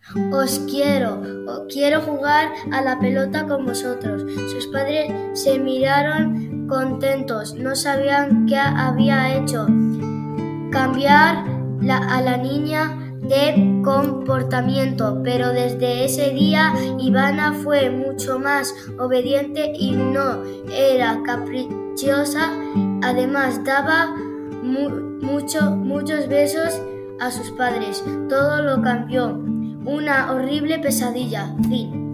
Quiero jugar a la pelota con vosotros. Sus padres se miraron contentos, no sabían qué había hecho. Cambiar a la niña de comportamiento, pero desde ese día Ivana fue mucho más obediente y no era caprichosa. Además, daba muchos besos a sus padres. Todo lo cambió. Una horrible pesadilla. Fin.